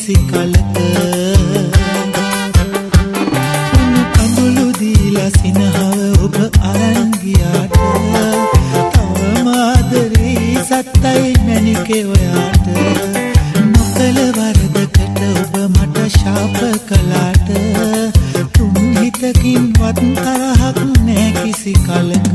කිසි කලක උණු කඳුළු දීලා සිනහව ඔබ අරන් ගියාට තවම ආදරේ සත්තයි මැනිකේ ඔයාට නොකල වරදකට ඔබ මට ශාප කළාට තුන් හිතකින්වත් තරහක් නෑ කිසි කලක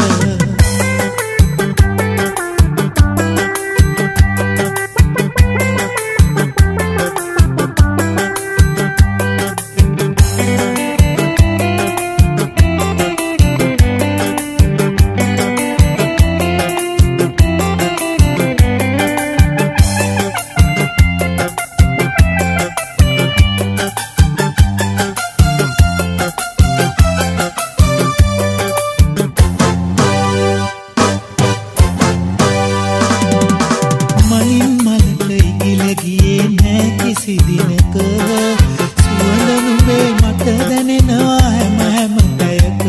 කිසි දිනක සුවඳ නුඹේ මට දැනෙනවා හැම පැයක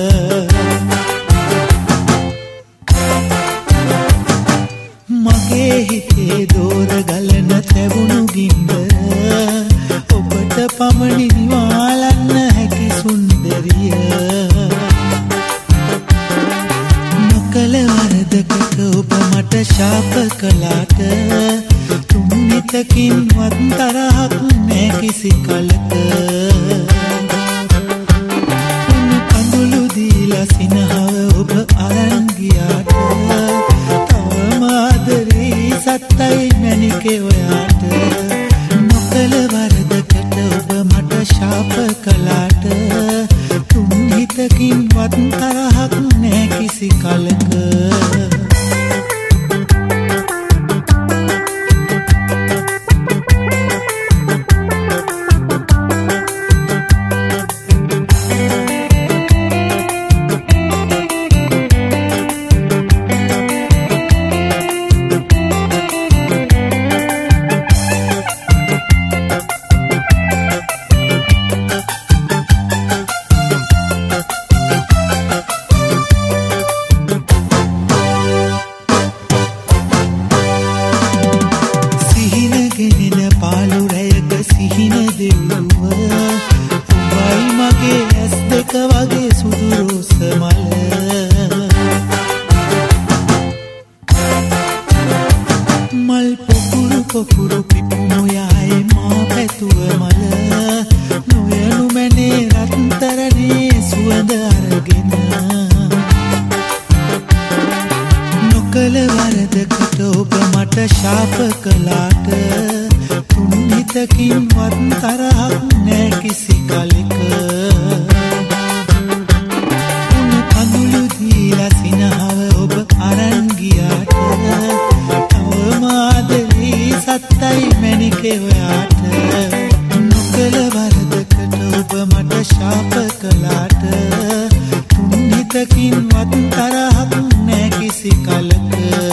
මගේ හිතේ දෝර ගලන තැවුණු ගින්දර ඔබට පමණි නිවාලන්න හැකි සුන්දරිය නොකල වරදකට ඔබ මට ශාප කළාට තුන්නිතකින්වත් තරහක් නෑ කිසි කලක උණු කඳුළු දීලා සිනහව ඔබ අරන් ගියාට තවම ආදරේ සත්තයි මැනිකේ ඔයාට නොකල වරදකට ඔබ මට ශාප කළාට තුන්නිතකින්වත් තරහක් නෑ කිසි කලක සිහින දෙව්ව ඔබයි මගේ ඇස් දෙක වගේ සුදු රෝස මල මල් පොකුරු පිපුණු යායේ මා පැතුව මල නොයනු මැනේ රත්තරනේ සුවඳ අරගෙන නොකල වරදකට ඔබ මට ශාප කළාට තුන්නිතකින්වත් තරහක් නෑ කිසි කලක උණු කඳුළු දීලා සිනහව ඔබ අරන් ගියාට තවම ආදරේ සත්තයි මැනිකේ ඔයාට නොකල වරදකට ඔබ මට ශාප කළාට තුන්නිතකින්වත් තරහක් නෑ කිසි කලක